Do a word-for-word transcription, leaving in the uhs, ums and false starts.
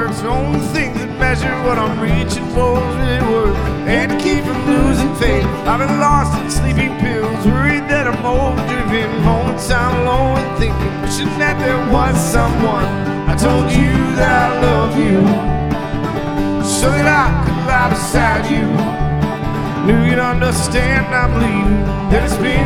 words, only thing that measure what I'm reaching for is really worth. And to keep from losing faith, I've been lost in sleeping pills, worried that I'm overdriven. Moments I'm alone and thinking, wishing that there was someone. I told you that I love you, so that I could lie beside you. Knew you'd understand I'm leaving, that it's been